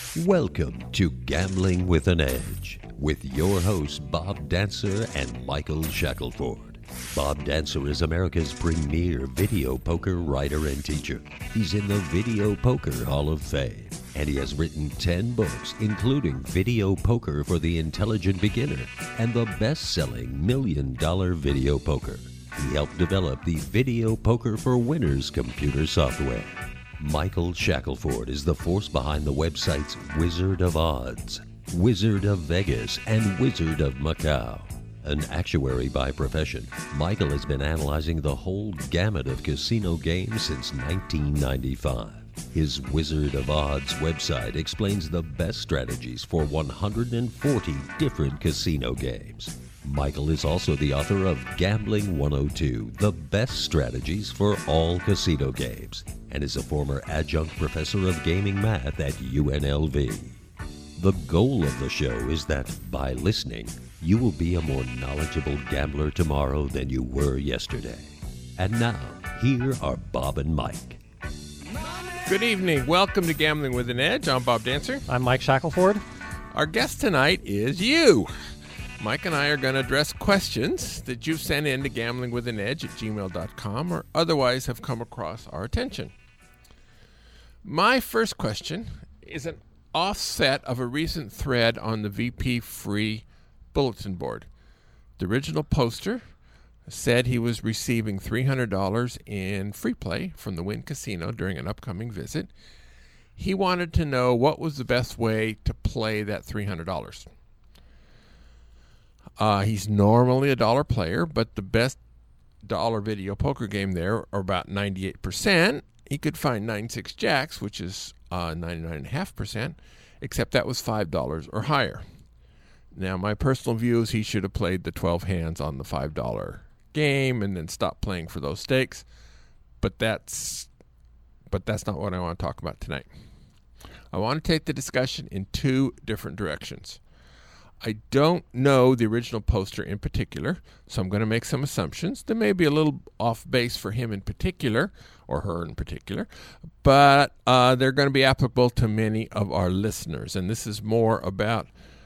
Welcome to Gambling with an Edge with your hosts Bob Dancer and Michael Shackelford. Bob Dancer is America's premier video poker writer and teacher. He's in the Video Poker Hall of Fame, and he has written 10 books, including Video Poker for the Intelligent Beginner and the best-selling $1 Million Video Poker. He helped develop the Video Poker for Winners computer software. Michael Shackelford is the force behind the websites Wizard of Odds, Wizard of Vegas, and Wizard of Macau. An actuary by profession, Michael has been analyzing the whole gamut of casino games since 1995. His Wizard of Odds website explains the best strategies for 140 different casino games. Michael is also the author of Gambling 102, the best strategies for all casino games, and is a former adjunct professor of gaming math at UNLV. The goal of the show is that, by listening, you will be a more knowledgeable gambler tomorrow than you were yesterday. And now, here are Bob and Mike. Good evening. Welcome to Gambling with an Edge. I'm Bob Dancer. I'm Mike Shackelford. Our guest tonight is you. Mike and I are going to address questions that you've sent in to gamblingwithanedge@gmail.com or otherwise have come across our attention. My first question is an offset of a recent thread on the VP Free bulletin board. The original poster said he was receiving $300 in free play from the Wynn Casino during an upcoming visit. He wanted to know what was the best way to play that $300. He's normally a dollar player, but the best dollar video poker game there are about 98%. He could find 9-6 jacks, which is 99.5%, except that was $5 or higher. Now, my personal view is he should have played the 12 hands on the $5 game and then stopped playing for those stakes. But that's not what I want to talk about tonight. I want to take the discussion in two different directions. I don't know the original poster in particular, so I'm going to make some assumptions. They may be a little off base for him in particular, or her in particular, but they're going to be applicable to many of our listeners. And this is more about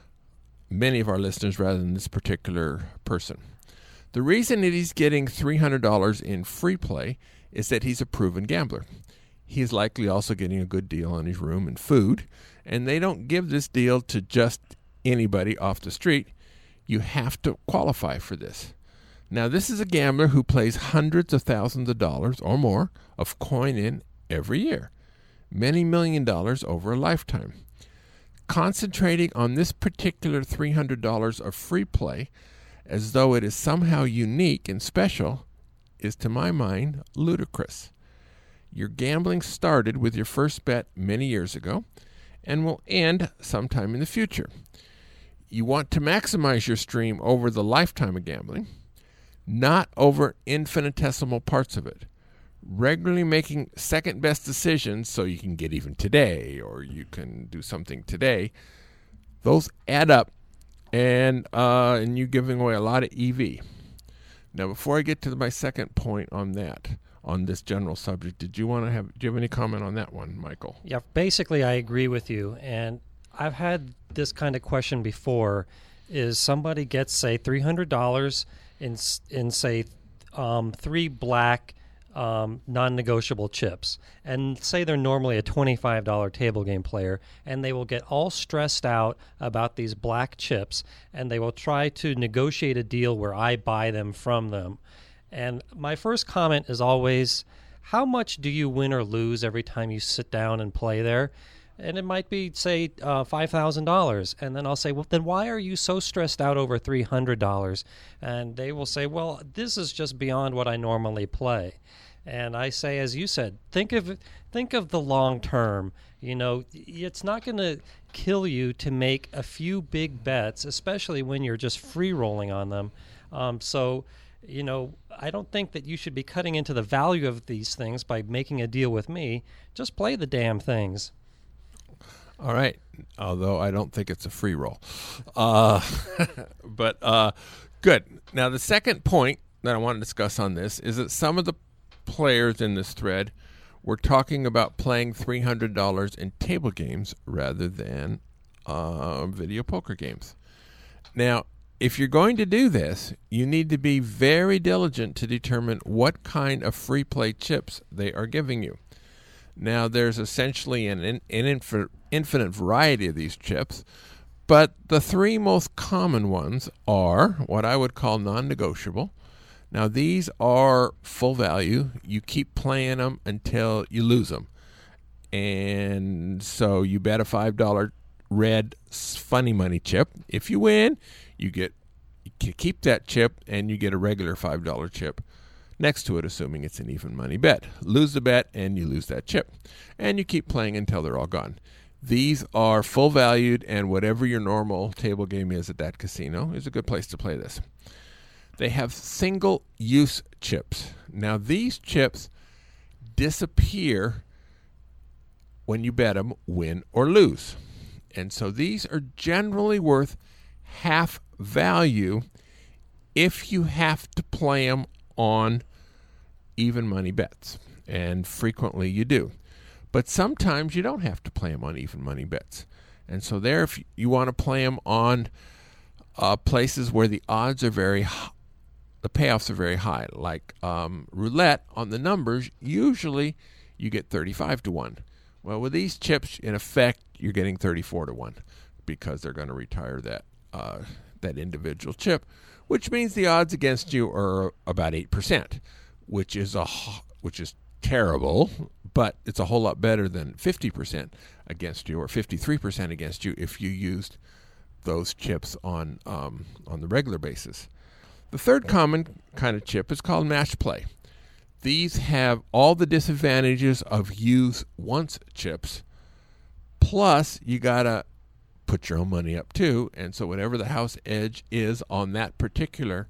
many of our listeners rather than this particular person. The reason that he's getting $300 in free play is that he's a proven gambler. He is likely also getting a good deal on his room and food, and they don't give this deal to just anybody off the street. You have to qualify for this. Now, this is a gambler who plays hundreds of thousands of dollars or more of coin in every year, many $1 million over a lifetime. Concentrating on this particular $300 of free play as though it is somehow unique and special is, to my mind, ludicrous. Your gambling started with your first bet many years ago and will end sometime in the future. You want to maximize your stream over the lifetime of gambling, not over infinitesimal parts of it. Regularly making second-best decisions so you can get even today or you can do something today, those add up, and you're giving away a lot of EV. Now, before I get to my second point on this general subject, do you have any comment on that one, Michael? Yeah, basically I agree with you, and I've had this kind of question before. Is somebody gets, say, $300 in say, 3 black non-negotiable chips, and say they're normally a $25 table game player, and they will get all stressed out about these black chips, and they will try to negotiate a deal where I buy them from them. And my first comment is always, how much do you win or lose every time you sit down and play there? And it might be, say, $5,000. And then I'll say, well, then why are you so stressed out over $300? And they will say, well, this is just beyond what I normally play. And I say, as you said, think of the long term. You know, it's not going to kill you to make a few big bets, especially when you're just free rolling on them. So, you know, I don't think that you should be cutting into the value of these things by making a deal with me. Just play the damn things. All right, although I don't think it's a free roll. But good. Now, the second point that I want to discuss on this is that some of the players in this thread we're talking about playing $300 in table games rather than video poker games. Now, if you're going to do this, you need to be very diligent to determine what kind of free play chips they are giving you. Now, there's essentially an infinite variety of these chips, but the three most common ones are what I would call non-negotiable. Now, these are full value. You keep playing them until you lose them. And so you bet a $5 red funny money chip. If you win, you keep that chip, and you get a regular $5 chip next to it, assuming it's an even money bet. Lose the bet, and you lose that chip. And you keep playing until they're all gone. These are full valued, and whatever your normal table game is at that casino is a good place to play this. They have single-use chips. Now, these chips disappear when you bet them, win or lose. And so these are generally worth half value if you have to play them on even money bets. And frequently you do. But sometimes you don't have to play them on even money bets. And so there, if you want to play them on places where the odds are very high, the payoffs are very high, like roulette on the numbers, usually you get 35 to 1. Well, with these chips, in effect, you're getting 34 to 1 because they're going to retire that individual chip, which means the odds against you are about 8%, which is terrible, but it's a whole lot better than 50% against you or 53% against you if you used those chips on the regular basis. The third common kind of chip is called match play. These have all the disadvantages of use once chips, plus you got to put your own money up too, and so whatever the house edge is on that particular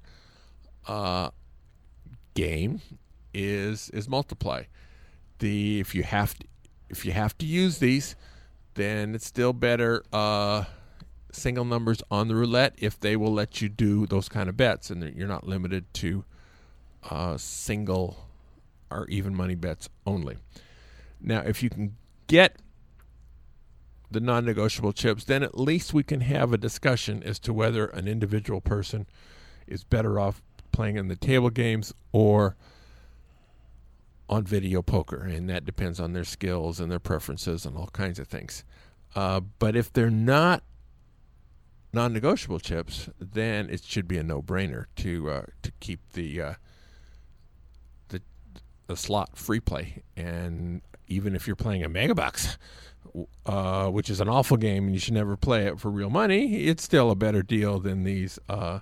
game is multiply. If you have to use these, then it's still better single numbers on the roulette if they will let you do those kind of bets, and you're not limited to single or even money bets only. Now, if you can get the non-negotiable chips, then at least we can have a discussion as to whether an individual person is better off playing in the table games or on video poker, and that depends on their skills and their preferences and all kinds of things. But if they're not non-negotiable chips, then it should be a no-brainer to keep the slot free play. And even if you're playing a Megabucks, which is an awful game and you should never play it for real money, it's still a better deal than these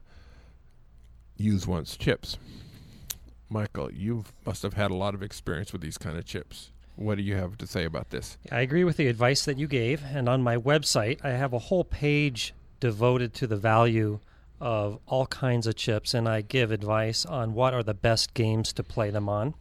use once chips. Michael, you must have had a lot of experience with these kind of chips. What do you have to say about this? I agree with the advice that you gave, and on my website I have a whole page devoted to the value of all kinds of chips, and I give advice on what are the best games to play them on.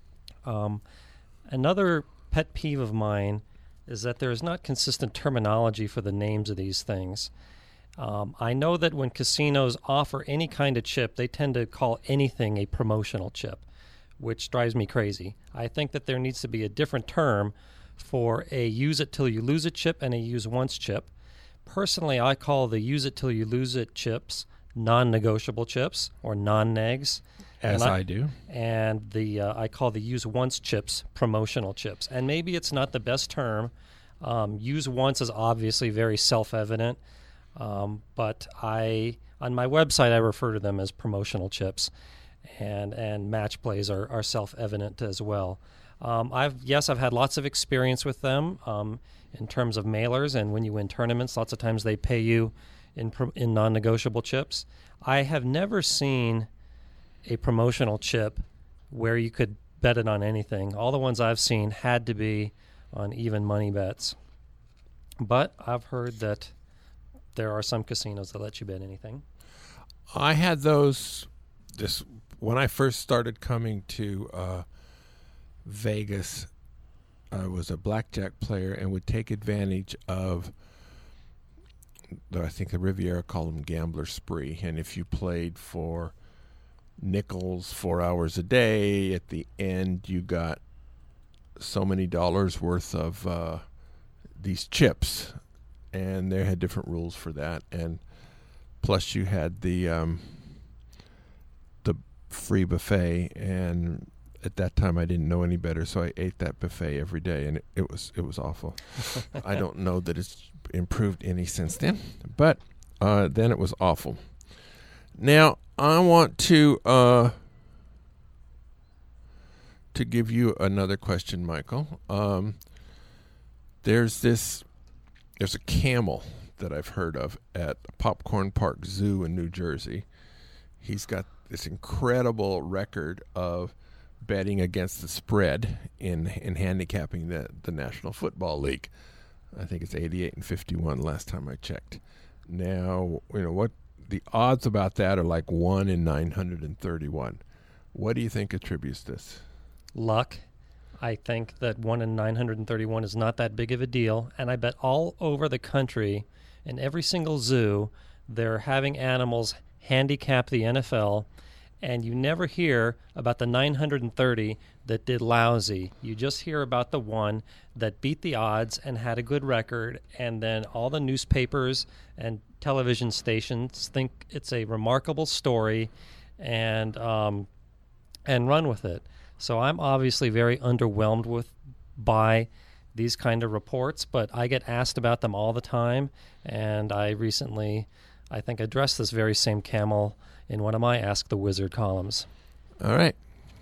Another pet peeve of mine is that there is not consistent terminology for the names of these things. I know that when casinos offer any kind of chip, they tend to call anything a promotional chip, which drives me crazy. I think that there needs to be a different term for a use it till you lose it chip and a use once chip. Personally, I call the use it till you lose it chips non-negotiable chips or non-negs. As I do. And I call the use once chips promotional chips. And maybe it's not the best term. Use once is obviously very self-evident. But on my website, I refer to them as promotional chips. And match plays are self-evident as well. I've had lots of experience with them in terms of mailers, and when you win tournaments, lots of times they pay you in non-negotiable chips. I have never seen a promotional chip where you could bet it on anything. All the ones I've seen had to be on even money bets. But I've heard that there are some casinos that let you bet anything. I had those when I first started coming to Vegas. I was a blackjack player and would take advantage of, I think the Riviera called them gambler spree. And if you played for nickels 4 hours a day, at the end you got so many dollars worth of these chips, and they had different rules for that. And plus, you had the free buffet, and at that time I didn't know any better, so I ate that buffet every day, and it was awful. I don't know that it's improved any since then, but then it was awful. Now I want to give you another question, Michael. There's a camel that I've heard of at Popcorn Park Zoo in New Jersey. He's got this incredible record of betting against the spread in handicapping the National Football League. I think it's 88-51 last time I checked. Now, what the odds about that are like 1 in 931. What do you think attributes this? Luck. I think that 1 in 931 is not that big of a deal, and I bet all over the country, in every single zoo, they're having animals handicap the NFL, and you never hear about the 930 that did lousy. You just hear about the one that beat the odds and had a good record, and then all the newspapers and television stations think it's a remarkable story and run with it. So I'm obviously very underwhelmed by these kind of reports, but I get asked about them all the time, and I recently, I think, addressed this very same camel in one of my Ask the Wizard columns. All right.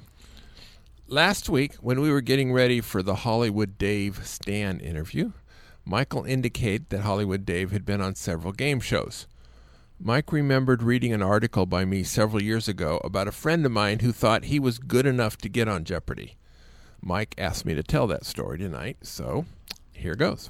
Last week, when we were getting ready for the Hollywood Dave Stan interview, Michael indicated that Hollywood Dave had been on several game shows. Mike remembered reading an article by me several years ago about a friend of mine who thought he was good enough to get on Jeopardy. Mike asked me to tell that story tonight, so here goes.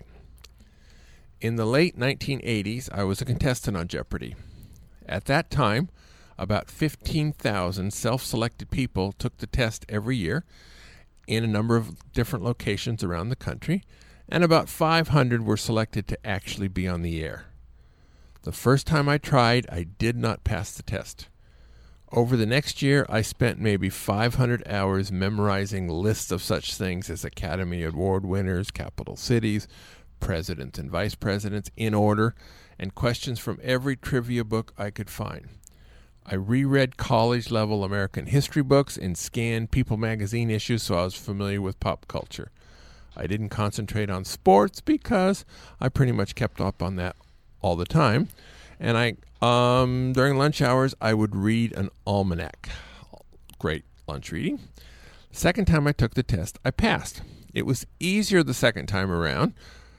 In the late 1980s, I was a contestant on Jeopardy. At that time, about 15,000 self-selected people took the test every year in a number of different locations around the country, and about 500 were selected to actually be on the air. The first time I tried, I did not pass the test. Over the next year, I spent maybe 500 hours memorizing lists of such things as Academy Award winners, capital cities, presidents and vice presidents in order, and questions from every trivia book I could find. I reread college-level American history books and scanned People magazine issues so I was familiar with pop culture. I didn't concentrate on sports because I pretty much kept up on that all the time. And during lunch hours, I would read an almanac. Great lunch reading. Second time I took the test, I passed. It was easier the second time around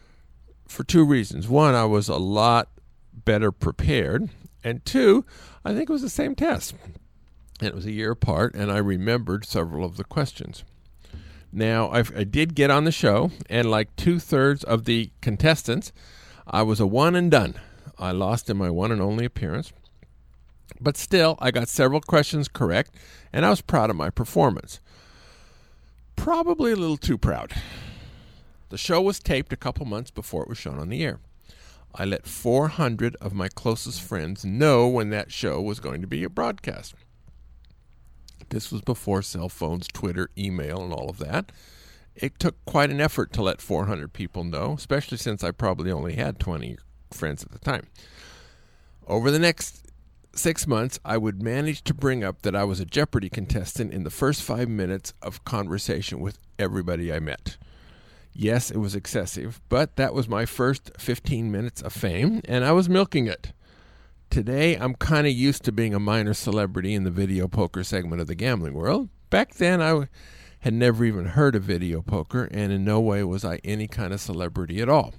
for two reasons. One, I was a lot better prepared. And two, I think it was the same test. And it was a year apart, and I remembered several of the questions. Now, I did get on the show, and like 2/3 of the contestants, I was a one and done. I lost in my one and only appearance. But still, I got several questions correct, and I was proud of my performance. Probably a little too proud. The show was taped a couple months before it was shown on the air. I let 400 of my closest friends know when that show was going to be a broadcast. This was before cell phones, Twitter, email, and all of that. It took quite an effort to let 400 people know, especially since I probably only had 20 friends at the time. Over the next 6 months, I would manage to bring up that I was a Jeopardy contestant in the first 5 minutes of conversation with everybody I met. Yes, it was excessive, but that was my first 15 minutes of fame, and I was milking it. Today, I'm kind of used to being a minor celebrity in the video poker segment of the gambling world. Back then, I had never even heard of video poker, and in no way was I any kind of celebrity at all.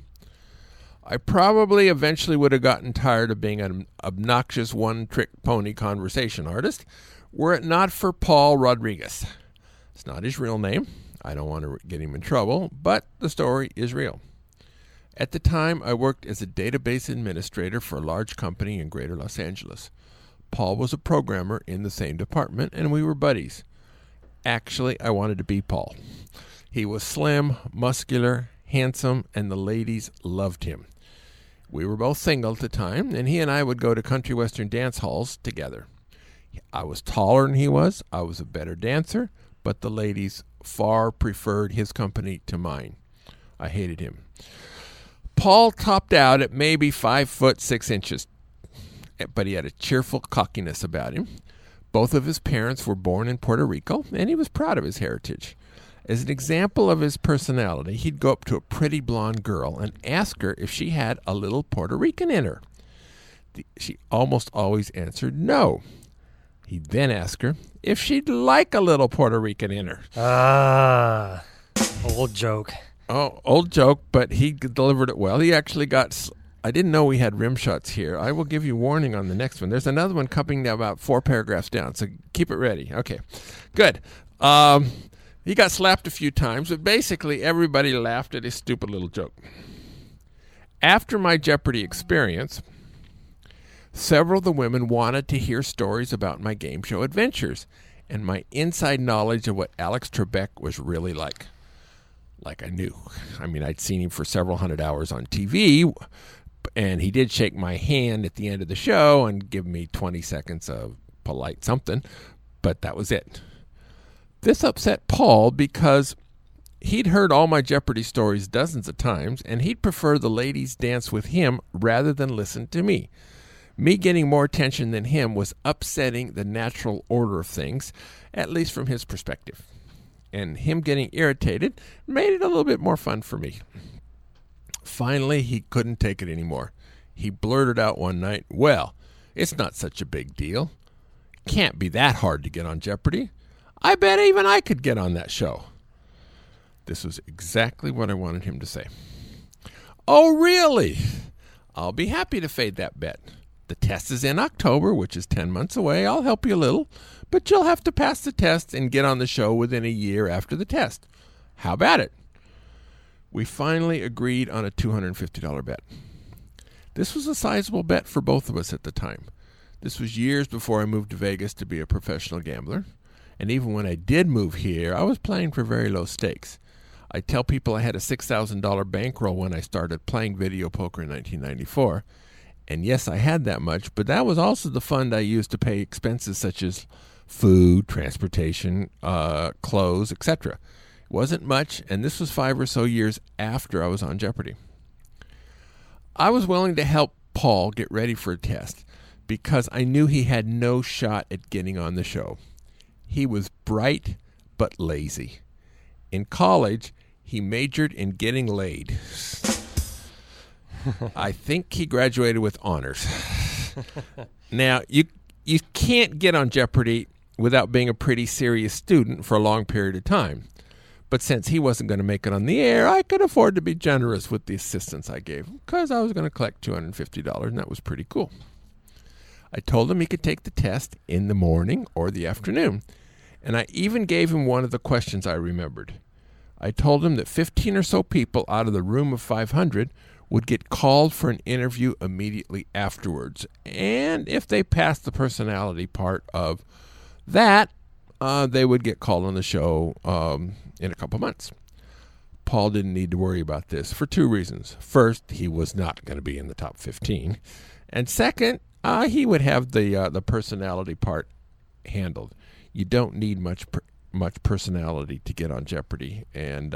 I probably eventually would have gotten tired of being an obnoxious one-trick pony conversation artist were it not for Paul Rodriguez. It's not his real name. I don't want to get him in trouble, but the story is real. At the time, I worked as a database administrator for a large company in Greater Los Angeles. Paul was a programmer in the same department, and we were buddies. Actually, I wanted to be Paul. He was slim, muscular, handsome, and the ladies loved him. We were both single at the time, and he and I would go to country western dance halls together. I was taller than he was. I was a better dancer, but the ladies far preferred his company to mine. I hated him. Paul topped out at maybe 5'6", but he had a cheerful cockiness about him. Both of his parents were born in Puerto Rico, and he was proud of his heritage. As an example of his personality, he'd go up to a pretty blonde girl and ask her if she had a little Puerto Rican in her. She almost always answered no. He'd then ask her if she'd like a little Puerto Rican in her. Ah, old joke. Oh, old joke, but he delivered it well. He actually got... I didn't know we had rim shots here. I will give you warning on the next one. There's another one coming down about 4 paragraphs down, so keep it ready. Okay, good. He got slapped a few times, but basically everybody laughed at his stupid little joke. After my Jeopardy experience, several of the women wanted to hear stories about my game show adventures and my inside knowledge of what Alex Trebek was really like. Like I knew. I mean, I'd seen him for several hundred hours on TV, and he did shake my hand at the end of the show and give me 20 seconds of polite something, but that was it. This upset Paul because he'd heard all my Jeopardy stories dozens of times, and he'd prefer the ladies dance with him rather than listen to me. Me getting more attention than him was upsetting the natural order of things, at least from his perspective. And him getting irritated made it a little bit more fun for me. Finally, he couldn't take it anymore. He blurted out one night, "Well, it's not such a big deal. Can't be that hard to get on Jeopardy. I bet even I could get on that show." This was exactly what I wanted him to say. "Oh, really? I'll be happy to fade that bet. The test is in October, which is 10 months away. I'll help you a little, but you'll have to pass the test and get on the show within a year after the test. How about it?" We finally agreed on a $250 bet. This was a sizable bet for both of us at the time. This was years before I moved to Vegas to be a professional gambler. And even when I did move here, I was playing for very low stakes. I tell people I had a $6,000 bankroll when I started playing video poker in 1994. And yes, I had that much, but that was also the fund I used to pay expenses such as food, transportation, clothes, etc. It wasn't much, and this was 5 or so years after I was on Jeopardy. I was willing to help Paul get ready for a test because I knew he had no shot at getting on the show. He was bright but lazy. In college, he majored in getting laid. I think he graduated with honors. Now, you can't get on Jeopardy without being a pretty serious student for a long period of time. But since he wasn't going to make it on the air, I could afford to be generous with the assistance I gave him because I was going to collect $250, and that was pretty cool. I told him he could take the test in the morning or the afternoon, and I even gave him one of the questions I remembered. I told him that 15 or so people out of the room of 500 would get called for an interview immediately afterwards, and if they passed the personality part of that, they would get called on the show in a couple months. Paul didn't need to worry about this for 2 reasons. First, he was not going to be in the top 15. And second, he would have the personality part handled. You don't need much personality to get on Jeopardy, and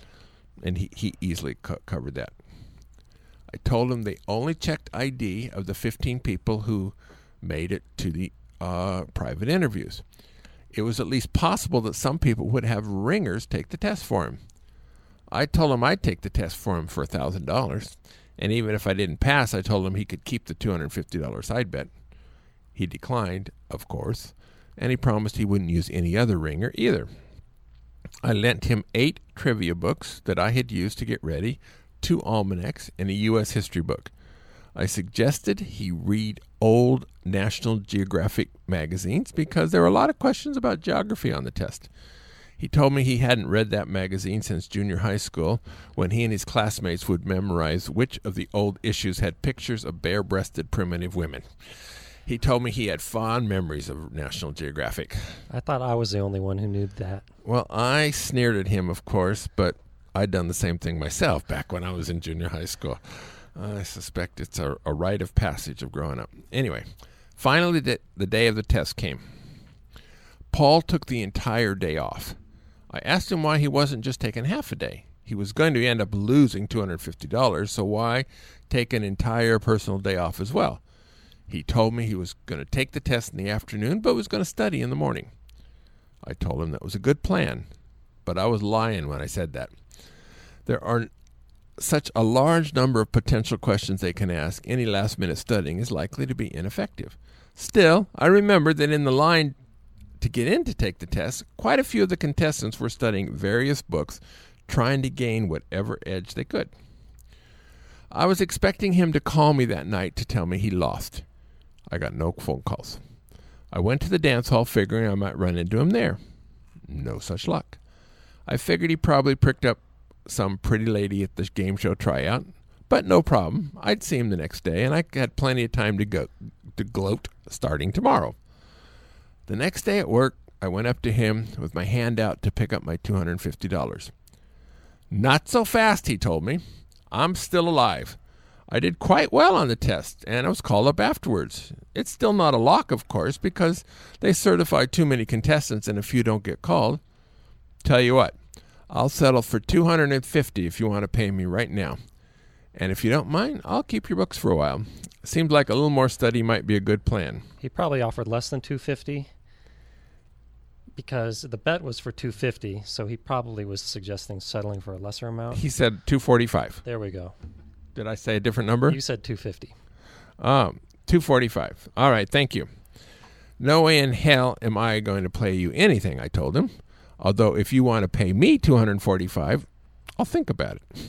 he easily covered that. I told him they only checked ID of the 15 people who made it to the private interviews. It was at least possible that some people would have ringers take the test for him. I told him I'd take the test for him for $1,000, and even if I didn't pass, I told him he could keep the $250 side bet. He declined, of course, and he promised he wouldn't use any other ringer either. I lent him 8 trivia books that I had used to get ready, 2 almanacs, and a U.S. history book. I suggested he read old National Geographic magazines because there were a lot of questions about geography on the test. He told me he hadn't read that magazine since junior high school, when he and his classmates would memorize which of the old issues had pictures of bare-breasted primitive women. He told me he had fond memories of National Geographic. I thought I was the only one who knew that. Well, I sneered at him, of course, but I'd done the same thing myself back when I was in junior high school. I suspect it's a rite of passage of growing up. Anyway, finally the day of the test came. Paul took the entire day off. I asked him why he wasn't just taking half a day. He was going to end up losing $250, so why take an entire personal day off as well? He told me he was going to take the test in the afternoon, but was going to study in the morning. I told him that was a good plan, but I was lying when I said that. There are such a large number of potential questions they can ask, any last-minute studying is likely to be ineffective. Still, I remembered that in the line to get in to take the test, quite a few of the contestants were studying various books, trying to gain whatever edge they could. I was expecting him to call me that night to tell me he lost. I got no phone calls. I went to the dance hall figuring I might run into him there. No such luck. I figured he probably pricked up some pretty lady at the game show tryout, but no problem. I'd see him the next day, and I had plenty of time to gloat starting tomorrow. The next day at work, I went up to him with my hand out to pick up my $250. Not so fast, he told me. I'm still alive. I did quite well on the test, and I was called up afterwards. It's still not a lock, of course, because they certify too many contestants and a few don't get called. Tell you what, I'll settle for $250 if you want to pay me right now. And if you don't mind, I'll keep your books for a while. Seems like a little more study might be a good plan. He probably offered less than $250 because the bet was for $250, so he probably was suggesting settling for a lesser amount. He said $245. There we go. Did I say a different number? You said $250. $245. All right, thank you. No way in hell am I going to play you anything, I told him. Although if you want to pay me $245, I'll think about it.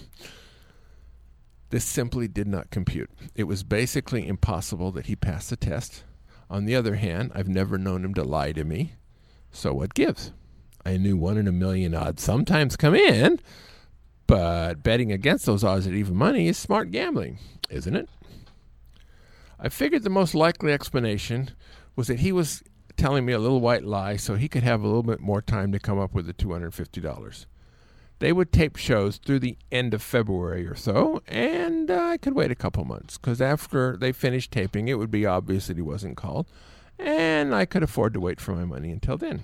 This simply did not compute. It was basically impossible that he passed the test. On the other hand, I've never known him to lie to me. So what gives? I knew 1 in a million odds sometimes come in, but betting against those odds at even money is smart gambling, isn't it? I figured the most likely explanation was that he was telling me a little white lie so he could have a little bit more time to come up with the $250. They would tape shows through the end of February or so, and I could wait a couple months, because after they finished taping, it would be obvious that he wasn't called, and I could afford to wait for my money until then.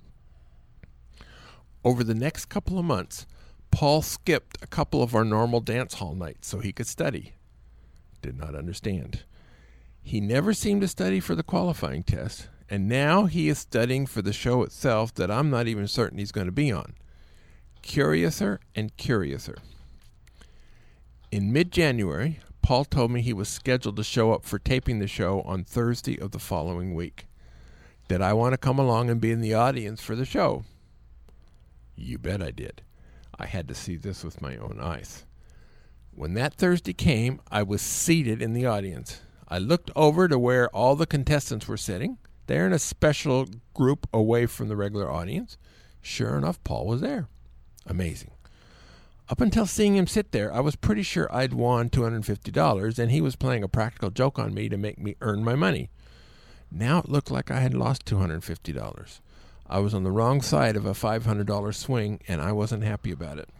Over the next couple of months, Paul skipped a couple of our normal dance hall nights so he could study. Did not understand. He never seemed to study for the qualifying test, and now he is studying for the show itself that I'm not even certain he's going to be on. Curiouser and curiouser. In mid-January, Paul told me he was scheduled to show up for taping the show on Thursday of the following week. Did I want to come along and be in the audience for the show? You bet I did. I had to see this with my own eyes. When that Thursday came, I was seated in the audience. I looked over to where all the contestants were sitting. They're in a special group away from the regular audience. Sure enough, Paul was there. Amazing. Up until seeing him sit there, I was pretty sure I'd won $250, and he was playing a practical joke on me to make me earn my money. Now it looked like I had lost $250. I was on the wrong side of a $500 swing, and I wasn't happy about it.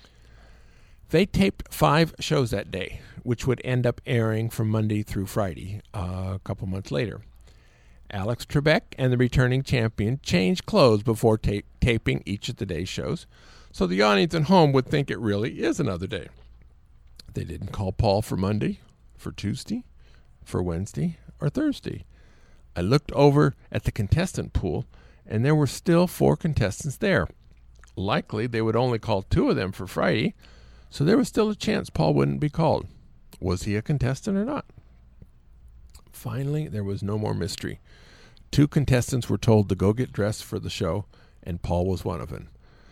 They taped 5 shows that day, which would end up airing from Monday through Friday, a couple months later. Alex Trebek and the returning champion changed clothes before taping each of the day's shows, so the audience at home would think it really is another day. They didn't call Paul for Monday, for Tuesday, for Wednesday, or Thursday. I looked over at the contestant pool, and there were still 4 contestants there. Likely they would only call 2 of them for Friday, so there was still a chance Paul wouldn't be called. Was he a contestant or not? Finally, there was no more mystery. 2 contestants were told to go get dressed for the show, and Paul was one of them.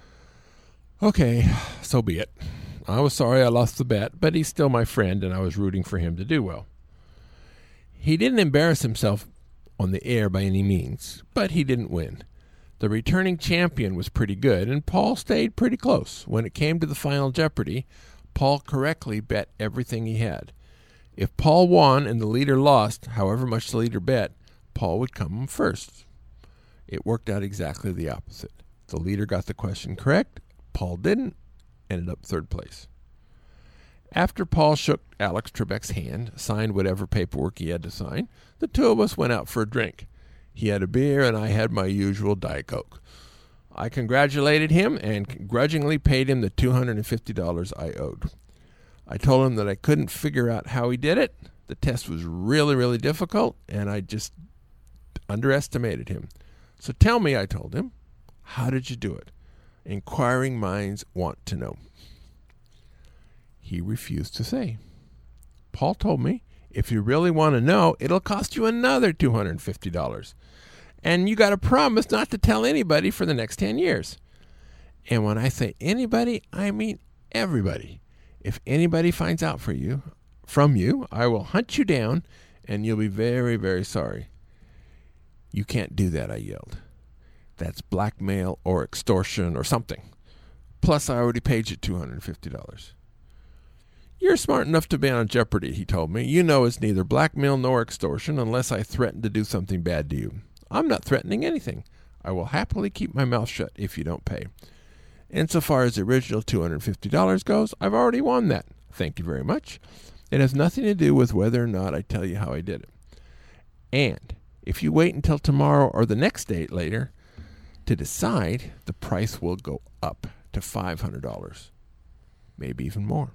Okay, so be it. I was sorry I lost the bet, but he's still my friend, and I was rooting for him to do well. He didn't embarrass himself on the air by any means, but he didn't win. The returning champion was pretty good, and Paul stayed pretty close. When it came to the final Jeopardy, Paul correctly bet everything he had. If Paul won and the leader lost, however much the leader bet, Paul would come first. It worked out exactly the opposite. The leader got the question correct. Paul didn't, ended up 3rd place. After Paul shook Alex Trebek's hand, signed whatever paperwork he had to sign, the 2 of us went out for a drink. He had a beer, and I had my usual Diet Coke. I congratulated him and grudgingly paid him the $250 I owed. I told him that I couldn't figure out how he did it. The test was really, really difficult, and I just underestimated him. So tell me, I told him, how did you do it? Inquiring minds want to know. He refused to say. Paul told me, if you really want to know, it'll cost you another $250. And you got to promise not to tell anybody for the next 10 years. And when I say anybody, I mean everybody. If anybody finds out from you, I will hunt you down, and you'll be very, very sorry. You can't do that, I yelled. That's blackmail or extortion or something. Plus, I already paid you $250. You're smart enough to be on Jeopardy, he told me. You know it's neither blackmail nor extortion unless I threaten to do something bad to you. I'm not threatening anything. I will happily keep my mouth shut if you don't pay. Insofar as the original $250 goes, I've already won that. Thank you very much. It has nothing to do with whether or not I tell you how I did it. And if you wait until tomorrow or the next day later to decide, the price will go up to $500. Maybe even more.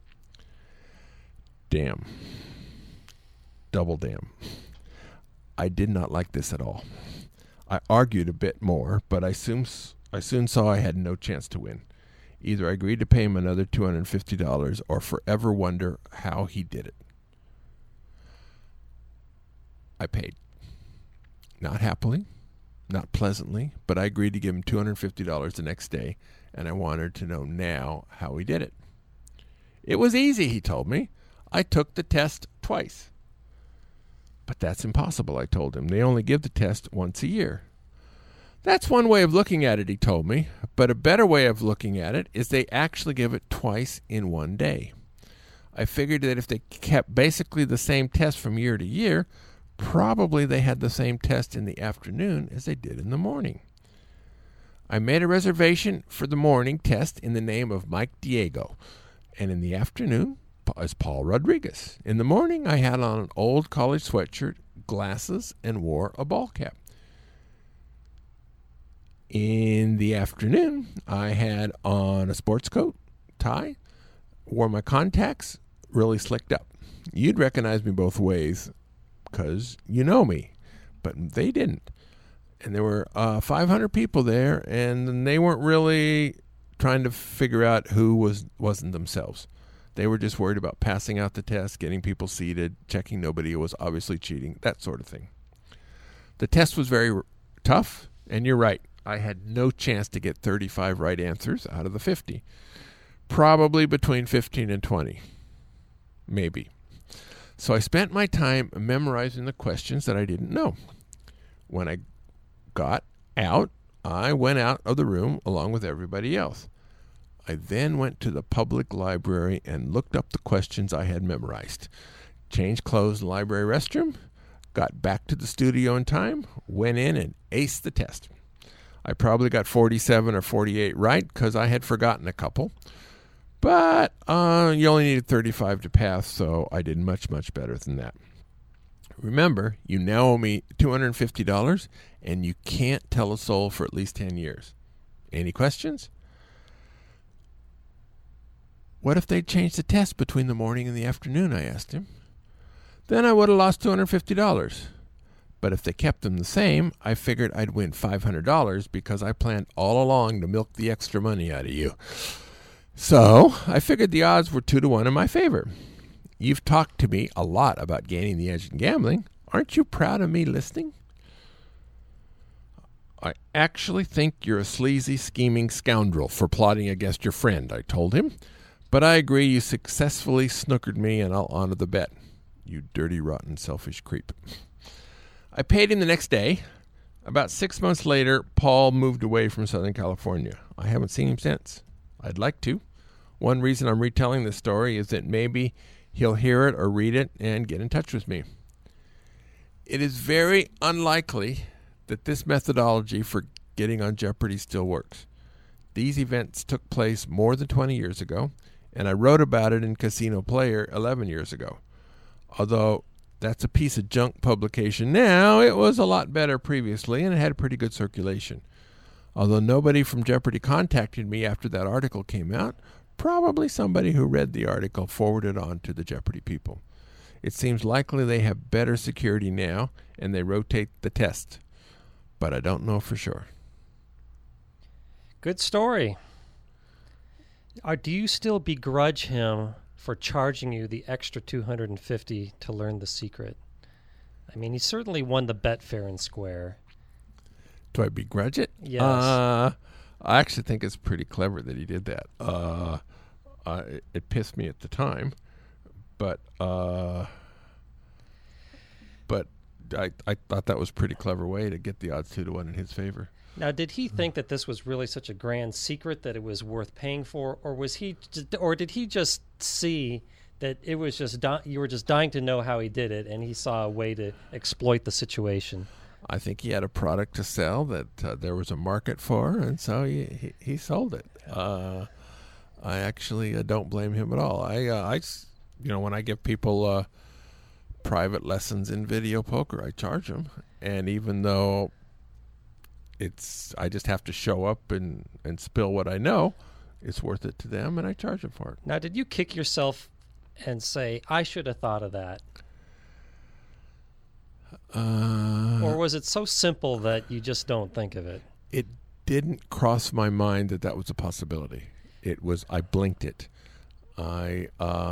Damn. Double damn. I did not like this at all. I argued a bit more, but I soon saw I had no chance to win. Either I agreed to pay him another $250 or forever wonder how he did it. I paid. Not happily, not pleasantly, but I agreed to give him $250 the next day, and I wanted to know now how he did it. It was easy, he told me. I took the test twice. But that's impossible, I told him. They only give the test once a year. That's one way of looking at it, he told me. But a better way of looking at it is they actually give it twice in one day. I figured that if they kept basically the same test from year to year, probably they had the same test in the afternoon as they did in the morning. I made a reservation for the morning test in the name of Mike Diego, and in the afternoon as Paul Rodriguez. In the morning, I had on an old college sweatshirt, glasses, and wore a ball cap. In the afternoon, I had on a sports coat, tie, wore my contacts, really slicked up. You'd recognize me both ways because you know me, but they didn't. And there were 500 people there, and they weren't really trying to figure out who wasn't themselves. They were just worried about passing out the test, getting people seated, checking nobody was obviously cheating, that sort of thing. The test was very tough, and you're right. I had no chance to get 35 right answers out of the 50. Probably between 15 and 20. Maybe. So I spent my time memorizing the questions that I didn't know. When I got out, I went out of the room along with everybody else. I then went to the public library and looked up the questions I had memorized. Changed clothes in the library restroom, got back to the studio in time, went in and aced the test. I probably got 47 or 48 right because I had forgotten a couple. But you only needed 35 to pass, so I did much, much better than that. Remember, you now owe me $250, and you can't tell a soul for at least 10 years. Any questions? What if they'd changed the test between the morning and the afternoon, I asked him. Then I would have lost $250. But if they kept them the same, I figured I'd win $500 because I planned all along to milk the extra money out of you. So I figured the odds were 2-1 in my favor. You've talked to me a lot about gaining the edge in gambling. Aren't you proud of me listening? I actually think you're a sleazy, scheming scoundrel for plotting against your friend, I told him. But I agree you successfully snookered me, and I'll honor the bet. You dirty, rotten, selfish creep. I paid him the next day. About 6 months later, Paul moved away from Southern California. I haven't seen him since. I'd like to. One reason I'm retelling this story is that maybe he'll hear it or read it and get in touch with me. It is very unlikely that this methodology for getting on Jeopardy still works. These events took place more than 20 years ago, and I wrote about it in Casino Player 11 years ago. Although that's a piece of junk publication now, it was a lot better previously, and it had a pretty good circulation. Although nobody from Jeopardy contacted me after that article came out, probably somebody who read the article forwarded on to the Jeopardy people. It seems likely they have better security now, and they rotate the test. But I don't know for sure. Good story. Do you still begrudge him for charging you the extra $250 to learn the secret? I mean, he certainly won the bet fair and square. Do I begrudge it? Yes. I actually think it's pretty clever that he did that. It pissed me at the time, but I thought that was a pretty clever way to get the odds 2-1 in his favor. Now, did he think that this was really such a grand secret that it was worth paying for, or did he just see that it was just you were just dying to know how he did it, and he saw a way to exploit the situation? I think he had a product to sell that there was a market for, and so he sold it. I actually don't blame him at all. I when I give people private lessons in video poker, I charge them, and even though I just have to show up and spill what I know, it's worth it to them, and I charge them for it. Now, did you kick yourself and say, I should have thought of that? Or was it so simple that you just don't think of it? It didn't cross my mind that was a possibility. I blinked it. It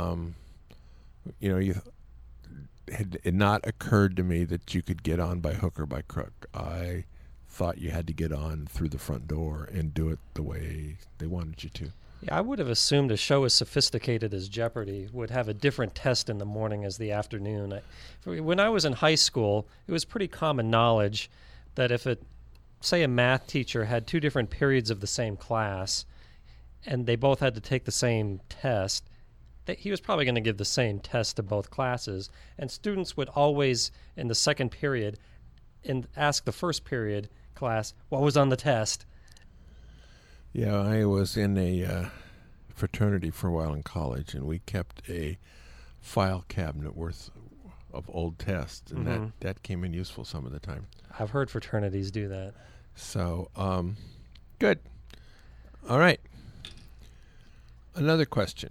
had not occurred to me that you could get on by hook or by crook. I thought you had to get on through the front door and do it the way they wanted you to. Yeah, I would have assumed a show as sophisticated as Jeopardy would have a different test in the morning as the afternoon. When I was in high school, it was pretty common knowledge that if say a math teacher had two different periods of the same class and they both had to take the same test, he was probably going to give the same test to both classes, and students would always, in the second period, ask the first period class, what was on the test? Yeah, I was in a fraternity for a while in college, and we kept a file cabinet worth of old tests, and that came in useful some of the time. I've heard fraternities do that. So, good. All right. Another question.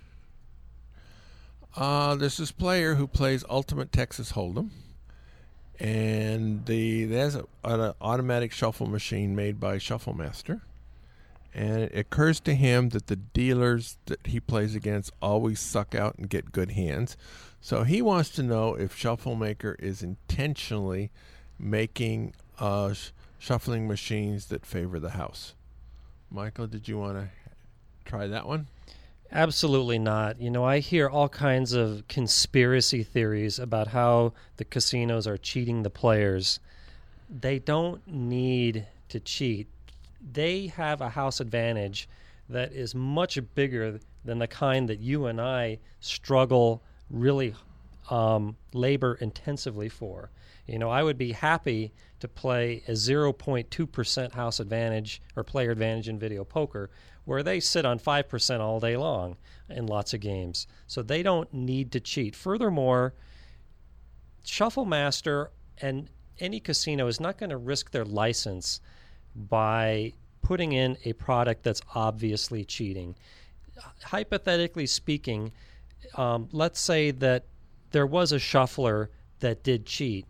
There's this player who plays Ultimate Texas Hold'em, and there's an automatic shuffle machine made by Shuffle Master, and it occurs to him that the dealers that he plays against always suck out and get good hands. So he wants to know if Shuffle Maker is intentionally making shuffling machines that favor the house. Michael, did you want to try that one? Absolutely not. I hear all kinds of conspiracy theories about how the casinos are cheating the players. They don't need to cheat. They have a house advantage that is much bigger than the kind that you and I struggle really labor intensively for. I would be happy to play a 0.2% house advantage or player advantage in video poker, where they sit on 5% all day long in lots of games. So they don't need to cheat. Furthermore, Shuffle Master and any casino is not going to risk their license by putting in a product that's obviously cheating. Hypothetically speaking, let's say that there was a shuffler that did cheat.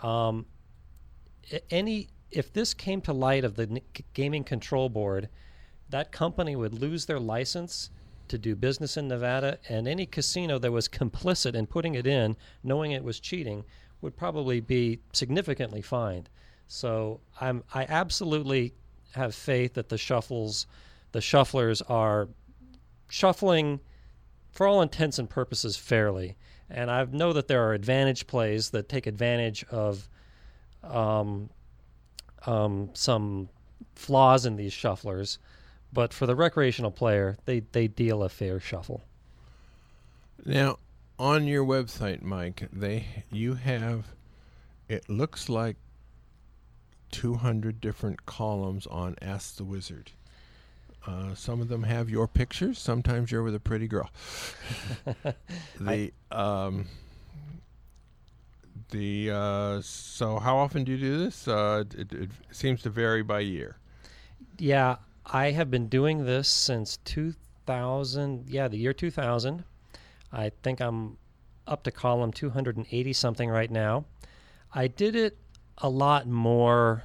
If this came to light of the Gaming Control Board, that company would lose their license to do business in Nevada, and any casino that was complicit in putting it in, knowing it was cheating, would probably be significantly fined. So I absolutely have faith that the shufflers are shuffling for all intents and purposes fairly. And I know that there are advantage plays that take advantage of some flaws in these shufflers. But for the recreational player, they deal a fair shuffle. Now, on your website, Mike, you have, it looks like 200 different columns on Ask the Wizard. Some of them have your pictures. Sometimes you're with a pretty girl. So how often do you do this? It seems to vary by year. Yeah, I have been doing this since 2000. Yeah, the year 2000. I think I'm up to column 280 something right now. I did it a lot more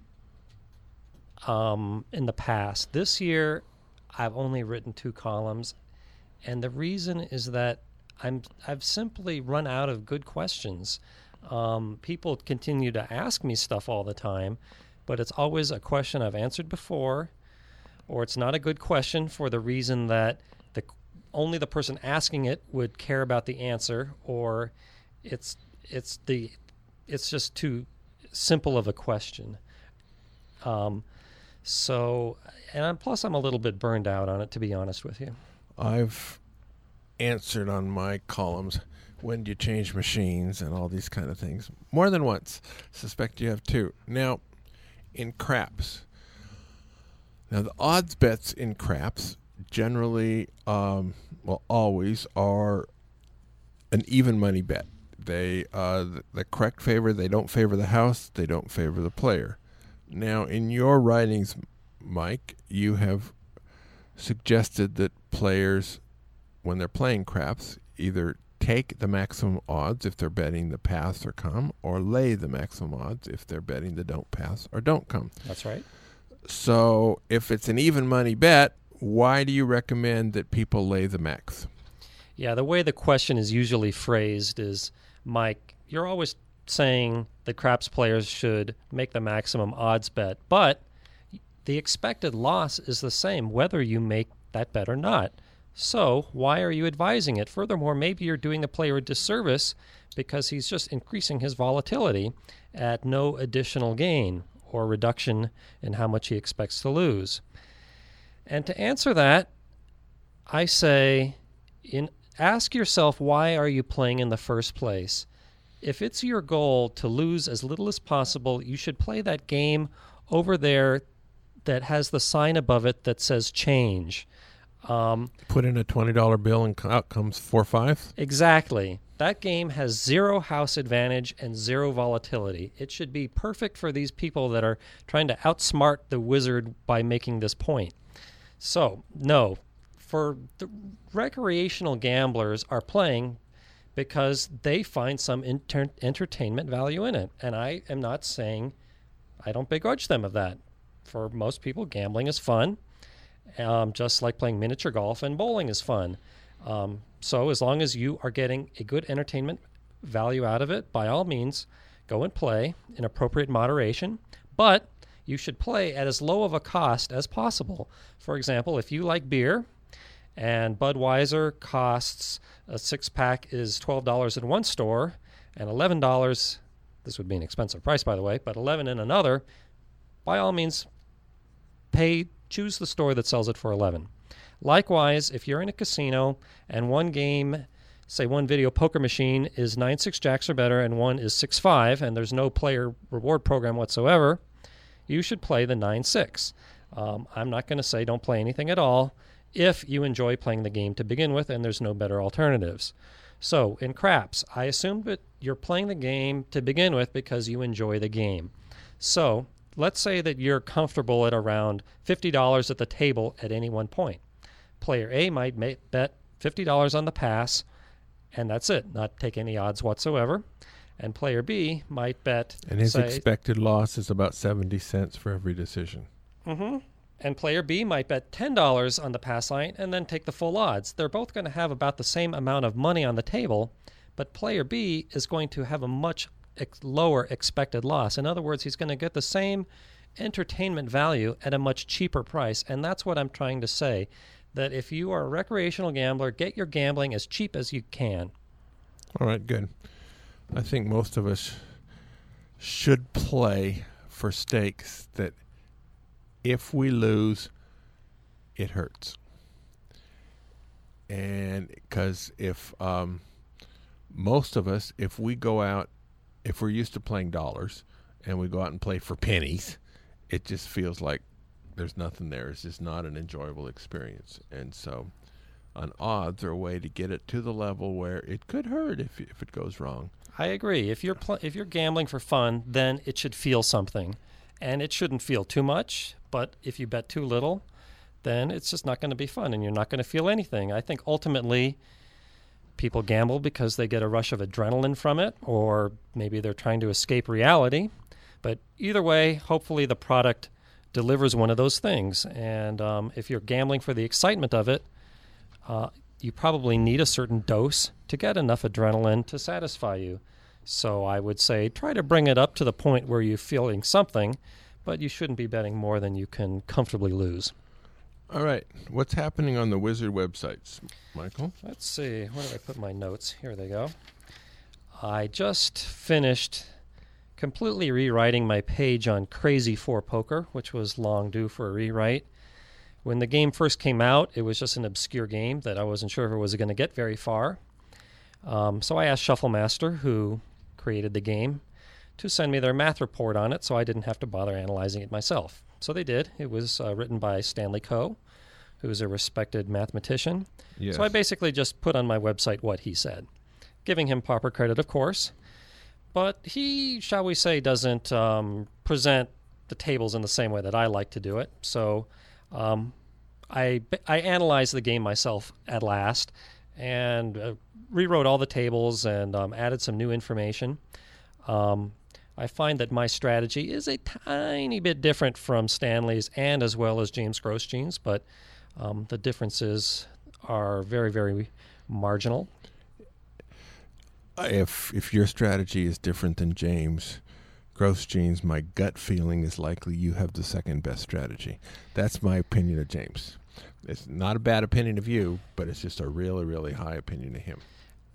in the past. This year, I've only written 2 columns, and the reason is that I've simply run out of good questions. People continue to ask me stuff all the time, but it's always a question I've answered before, or it's not a good question for the reason that only the person asking it would care about the answer, or it's just too simple of a question. Plus I'm a little bit burned out on it, to be honest with you. I've answered on my columns, when do you change machines and all these kind of things, more than once. Suspect you have too. Now, in craps. Now, the odds bets in craps generally, always are an even money bet. They the correct favor, they don't favor the house, they don't favor the player. Now, in your writings, Mike, you have suggested that players, when they're playing craps, either take the maximum odds if they're betting the pass or come, or lay the maximum odds if they're betting the don't pass or don't come. That's right. So if it's an even money bet, why do you recommend that people lay the max? Yeah, the way the question is usually phrased is, Mike, you're always saying that craps players should make the maximum odds bet, but the expected loss is the same whether you make that bet or not. So why are you advising it? Furthermore, maybe you're doing the player a disservice because he's just increasing his volatility at no additional gain or reduction in how much he expects to lose. And to answer that, I say, ask yourself, why are you playing in the first place? If it's your goal to lose as little as possible, you should play that game over there that has the sign above it that says change. Put in a $20 bill and out comes 4-5? Exactly. That game has 0 house advantage and 0 volatility. It should be perfect for these people that are trying to outsmart the wizard by making this point. So, no. For the recreational gamblers are playing because they find some entertainment value in it. And I am not saying I don't begrudge them of that. For most people, gambling is fun. Just like playing miniature golf and bowling is fun. So as long as you are getting a good entertainment value out of it, by all means, go and play in appropriate moderation. But you should play at as low of a cost as possible. For example, if you like beer and Budweiser costs a 6-pack is $12 in one store and $11, this would be an expensive price, by the way, but $11 in another, by all means, choose the store that sells it for $11. Likewise, if you're in a casino and one game, say one video poker machine is 9-6 jacks or better and one is 6-5 and there's no player reward program whatsoever, you should play the 9-6. I'm not going to say don't play anything at all if you enjoy playing the game to begin with and there's no better alternatives. So in craps, I assume that you're playing the game to begin with because you enjoy the game. So let's say that you're comfortable at around $50 at the table at any one point. Player A might bet $50 on the pass, and that's it, not take any odds whatsoever. And player B might bet... And his expected loss is about 70 cents for every decision. Mm-hmm. And player B might bet $10 on the pass line and then take the full odds. They're both going to have about the same amount of money on the table, but player B is going to have a much lower expected loss. In other words, he's going to get the same entertainment value at a much cheaper price. And that's what I'm trying to say, that if you are a recreational gambler, get your gambling as cheap as you can. All right, good. I think most of us should play for stakes that if we lose, it hurts. And because if most of us, if we go out, if we're used to playing dollars and we go out and play for pennies, it just feels like there's nothing there. It's just not an enjoyable experience. And so on odds are a way to get it to the level where it could hurt if it goes wrong. I agree. If you're gambling for fun, then it should feel something. And it shouldn't feel too much, But if you bet too little, then it's just not going to be fun and you're not going to feel anything. I think ultimately people gamble because they get a rush of adrenaline from it, or maybe they're trying to escape reality. But either way, hopefully the product delivers one of those things. And if you're gambling for the excitement of it, you probably need a certain dose to get enough adrenaline to satisfy you. So I would say try to bring it up to the point where you're feeling something, but you shouldn't be betting more than you can comfortably lose. All right. What's happening on the Wizard websites, Michael? Let's see. Where did I put my notes? Here they go. I just finished completely rewriting my page on Crazy 4 Poker, which was long due for a rewrite. When the game first came out, it was just an obscure game that I wasn't sure if it was going to get very far. So I asked Shufflemaster, who created the game, to send me their math report on it so I didn't have to bother analyzing it myself. So they did. It was written by Stanley Coe, who's a respected mathematician. Yes. So I basically just put on my website what he said, giving him proper credit, of course. But he, shall we say, doesn't present the tables in the same way that I like to do it. So I analyzed the game myself at last and rewrote all the tables and added some new information. I find that my strategy is a tiny bit different from Stanley's and as well as James Grosjean's, but the differences are very, very marginal. If your strategy is different than James Grosjean's, my gut feeling is likely you have the second best strategy. That's my opinion of James. It's not a bad opinion of you, but it's just a really, really high opinion of him.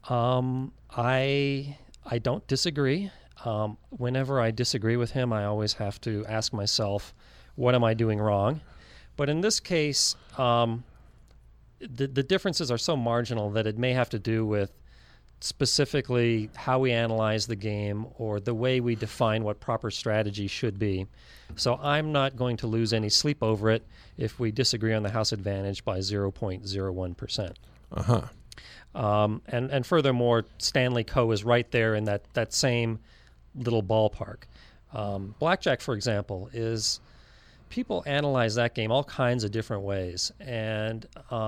I don't disagree. Whenever I disagree with him, I always have to ask myself, what am I doing wrong? But in this case, the differences are so marginal that it may have to do with specifically how we analyze the game or the way we define what proper strategy should be. So I'm not going to lose any sleep over it if we disagree on the house advantage by 0.01%. And furthermore, Stanley Coe is right there in that same little ballpark. Blackjack, for example, is people analyze that game all kinds of different ways, and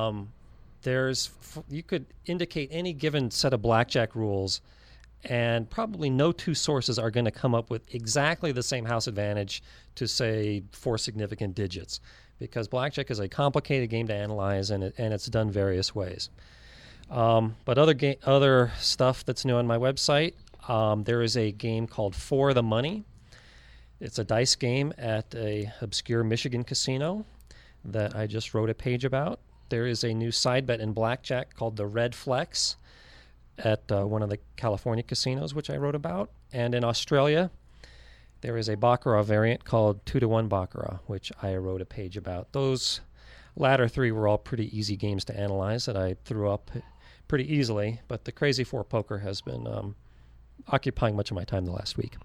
you could indicate any given set of blackjack rules, and probably no two sources are going to come up with exactly the same house advantage to say 4 significant digits, because blackjack is a complicated game to analyze, and it's done various ways. But other stuff that's new on my website, there is a game called For the Money. It's a dice game at a obscure Michigan casino that I just wrote a page about. There is a new side bet in blackjack called the Red Flex at one of the California casinos, which I wrote about. And in Australia, there is a Baccarat variant called 2-to-1 Baccarat, which I wrote a page about. Those latter 3 were all pretty easy games to analyze that I threw up pretty easily, but the Crazy 4 Poker has been occupying much of my time the last week.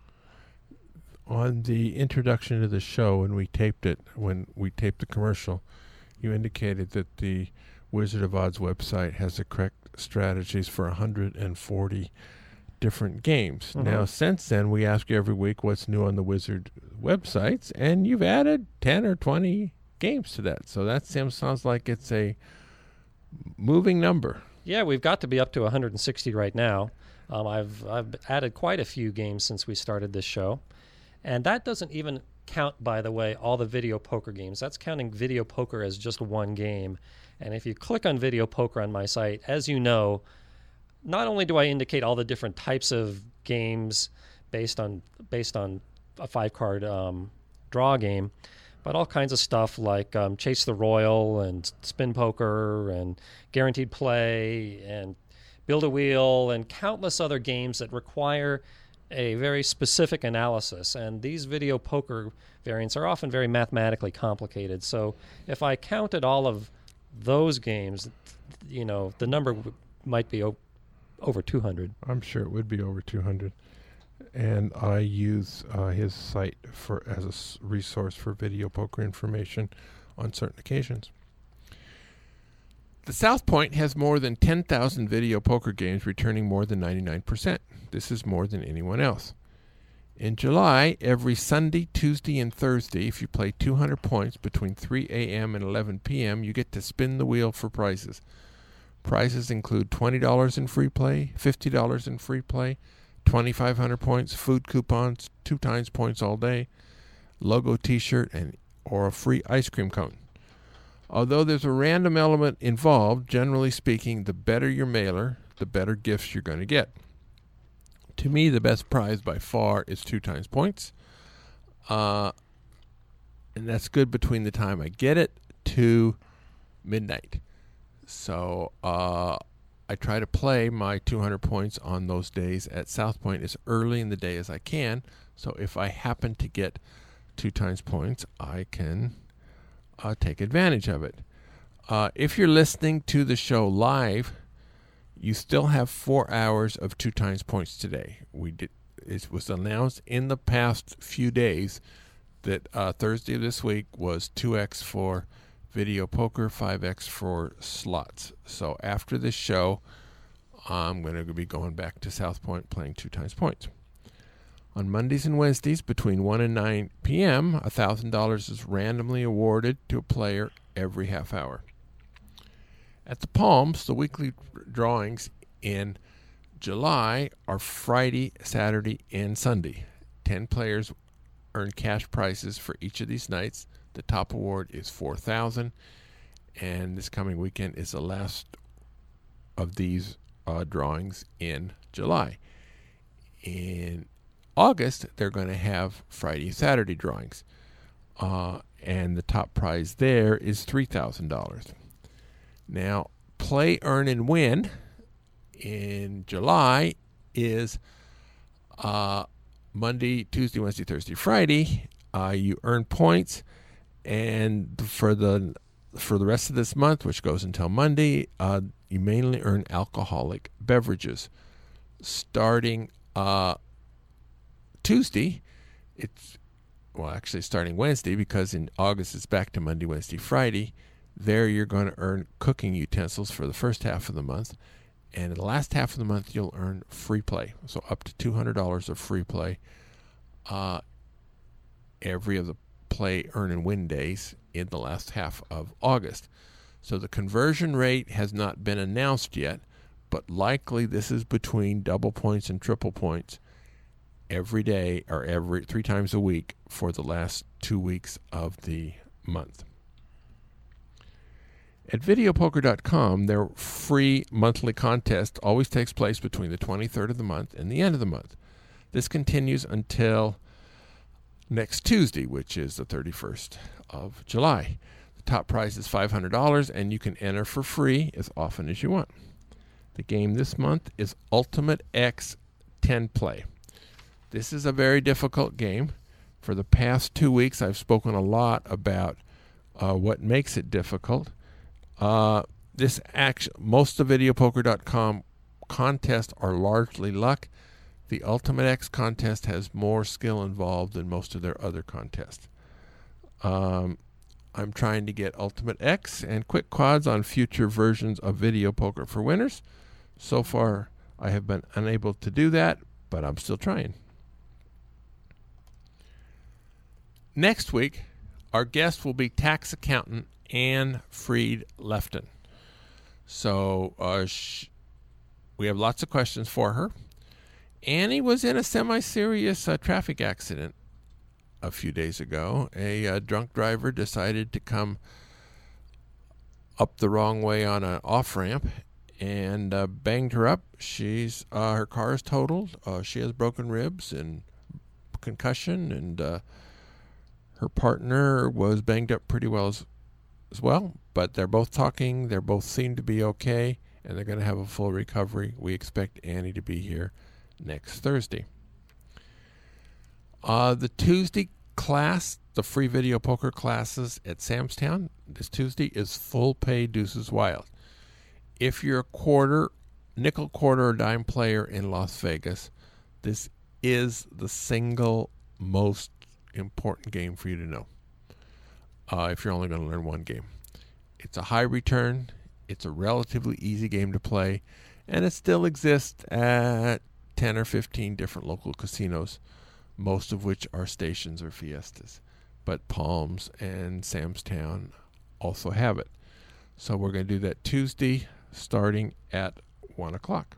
On the introduction to the show, when we taped the commercial, you indicated that the Wizard of Odds website has the correct strategies for 140 different games. Mm-hmm. Now, since then, we ask you every week what's new on the Wizard websites, and you've added 10 or 20 games to that. So that sounds like it's a moving number. Yeah, we've got to be up to 160 right now. I've added quite a few games since we started this show. And that doesn't even count, by the way, all the video poker games. That's counting video poker as just one game. And if you click on video poker on my site, as you know, not only do I indicate all the different types of games based on a 5-card draw game, but all kinds of stuff like Chase the Royal and Spin Poker and Guaranteed Play and Build a Wheel and countless other games that require a very specific analysis. And these video poker variants are often very mathematically complicated. So if I counted all of those games, the number might be over 200. I'm sure it would be over 200. And I use his site as a resource for video poker information on certain occasions. The South Point has more than 10,000 video poker games returning more than 99%. This is more than anyone else. In July, every Sunday, Tuesday, and Thursday, if you play 200 points between 3 a.m. and 11 p.m., you get to spin the wheel for prizes. Prizes include $20 in free play, $50 in free play, 2,500 points, food coupons, 2 times points all day, logo t-shirt, or a free ice cream cone. Although there's a random element involved, generally speaking, the better your mailer, the better gifts you're going to get. To me, the best prize by far is 2 times points. And that's good between the time I get it to midnight. So I try to play my 200 points on those days at South Point as early in the day as I can. So if I happen to get 2 times points, I can take advantage of it. If you're listening to the show live, you still have 4 hours of 2 times points today. It was announced in the past few days that Thursday of this week was 2x for video poker, 5x for slots. So after this show, I'm going to be going back to South Point playing 2 times points. On Mondays and Wednesdays between 1 and 9 p.m., $1,000 is randomly awarded to a player every half hour. At the Palms, the weekly drawings in July are Friday, Saturday, and Sunday. 10 players earn cash prizes for each of these nights. The top award is $4,000, and this coming weekend is the last of these drawings in July. In August, they're going to have Friday, Saturday drawings, and the top prize there is $3,000. Now, play, earn, and win in July is Monday, Tuesday, Wednesday, Thursday, Friday. You earn points, and for the rest of this month, which goes until Monday, you mainly earn alcoholic beverages. Starting Tuesday, starting Wednesday, because in August it's back to Monday, Wednesday, Friday. There you're going to earn cooking utensils for the first half of the month. And in the last half of the month, you'll earn free play. So up to $200 of free play every of the play, earn, and win days in the last half of August. So the conversion rate has not been announced yet, but likely this is between double points and triple points every day or every 3 times a week for the last 2 weeks of the month. At videopoker.com, their free monthly contest always takes place between the 23rd of the month and the end of the month. This continues until next Tuesday, which is the 31st of July. The top prize is $500, and you can enter for free as often as you want. The game this month is Ultimate X 10 Play. This is a very difficult game. For the past 2 weeks, I've spoken a lot about what makes it difficult. Most of videopoker.com contests are largely luck. The Ultimate X contest has more skill involved than most of their other contests. I'm trying to get Ultimate X and Quick Quads on future versions of Video Poker for Winners. So far, I have been unable to do that, but I'm still trying. Next week, our guest will be tax accountant Anne Freed Lefton. So we have lots of questions for her. Annie was in a semi-serious traffic accident a few days ago. A drunk driver decided to come up the wrong way on an off-ramp and banged her up. Her car is totaled. She has broken ribs and concussion, and her partner was banged up pretty well as well, but they're both talking. They both seem to be okay, and they're going to have a full recovery. We expect Annie to be here next Thursday. The Tuesday class, the free video poker classes at Samstown this Tuesday, is full pay Deuces Wild. If you're a nickel, quarter, or dime player in Las Vegas, this is the single most important game for you to know. If you're only going to learn one game. It's a high return, it's a relatively easy game to play, and it still exists at 10 or 15 different local casinos, most of which are stations or fiestas. But Palms and Sam's Town also have it. So we're going to do that Tuesday starting at 1 o'clock.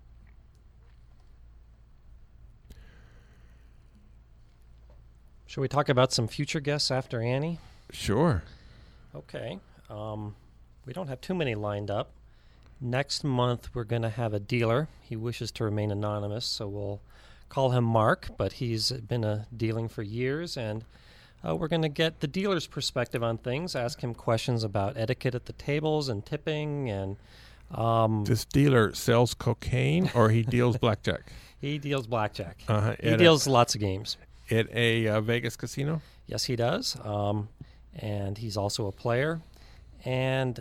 Shall we talk about some future guests after Annie? Sure. Okay. We don't have too many lined up. Next month, we're going to have a dealer. He wishes to remain anonymous, so we'll call him Mark, but he's been dealing for years, and we're going to get the dealer's perspective on things, ask him questions about etiquette at the tables and tipping. And this dealer sells cocaine, or he deals blackjack? He deals blackjack. He At deals lots of games. At a Vegas casino? Yes, he does. And he's also a player. And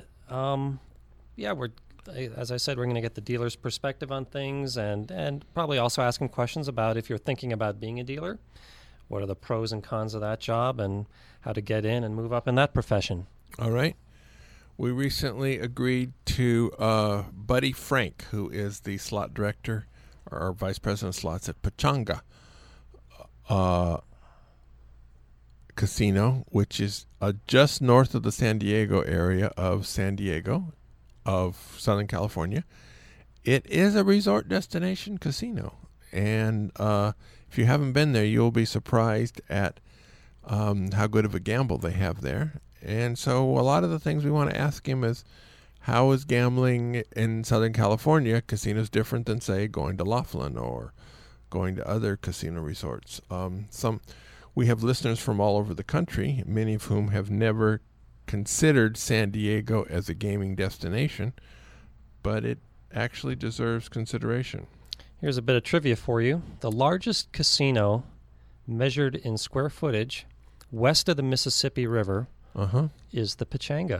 as I said, we're going to get the dealer's perspective on things, and probably also ask him questions about if you're thinking about being a dealer, what are the pros and cons of that job, and how to get in and move up in that profession. All right. We recently agreed to Buddy Frank, who is the slot director or vice president of slots at Pechanga Casino, which is just north of the San Diego area of San Diego, of Southern California. It is a resort destination casino, and if you haven't been there, you'll be surprised at how good of a gamble they have there. And so a lot of the things we want to ask him is, how is gambling in Southern California casinos different than, say, going to Laughlin or going to other casino resorts? We have listeners from all over the country, many of whom have never considered San Diego as a gaming destination, but it actually deserves consideration. Here's a bit of trivia for you. The largest casino measured in square footage west of the Mississippi River is the Pechanga.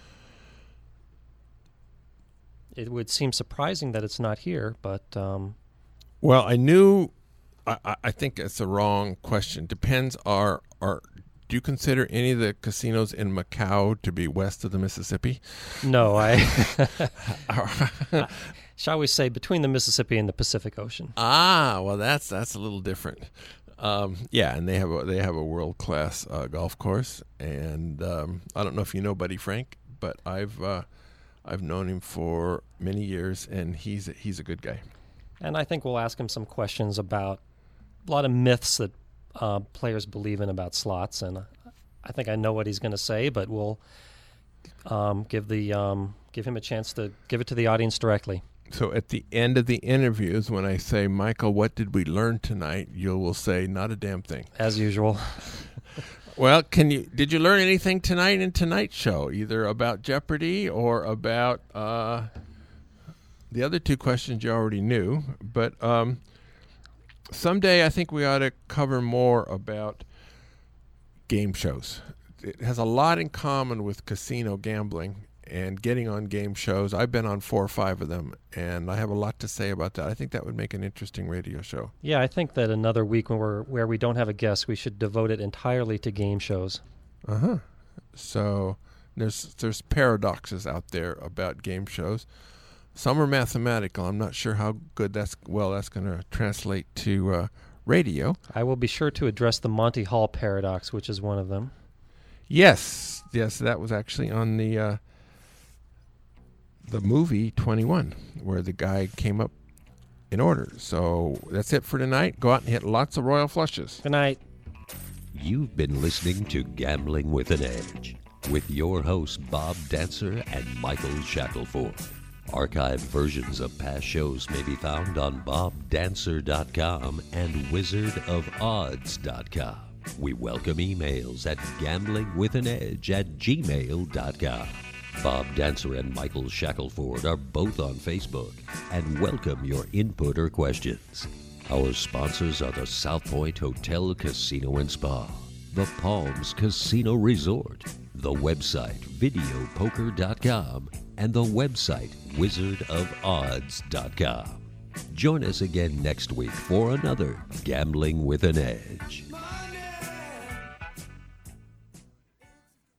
It would seem surprising that it's not here, but... Well, I think it's a wrong question. Depends. Do you consider any of the casinos in Macau to be west of the Mississippi? No, shall we say between the Mississippi and the Pacific Ocean? Well, that's a little different. And they have a world-class golf course, and I don't know if you know Buddy Frank, but I've known him for many years, and he's a good guy. And I think we'll ask him some questions about a lot of myths that players believe in about slots, and I think I know what he's going to say, but we'll give him a chance to give it to the audience directly. So at the end of the interviews, when I say, Michael, what did we learn tonight? You will say, not a damn thing. As usual. Well, did you learn anything tonight in tonight's show, either about Jeopardy or about the other two questions you already knew? But someday I think we ought to cover more about game shows. It has a lot in common with casino gambling and getting on game shows. I've been on 4 or 5 of them, and I have a lot to say about that. I think that would make an interesting radio show. Yeah, I think that another week where we don't have a guest, we should devote it entirely to game shows. So there's paradoxes out there about game shows. Some are mathematical. I'm not sure how good that's going to translate to radio. I will be sure to address the Monty Hall paradox, which is one of them. Yes, that was actually on the movie 21, where the guy came up in order. So that's it for tonight. Go out and hit lots of royal flushes. Good night. You've been listening to Gambling with an Edge with your hosts Bob Dancer and Michael Shackelford. Archived versions of past shows may be found on bobdancer.com and wizardofodds.com. We welcome emails at gamblingwithanedge@gmail.com. Bob Dancer and Michael Shackelford are both on Facebook and welcome your input or questions. Our sponsors are the South Point Hotel, Casino and Spa, the Palms Casino Resort, the website videopoker.com, and the website wizardofodds.com. Join us again next week for another Gambling with an Edge.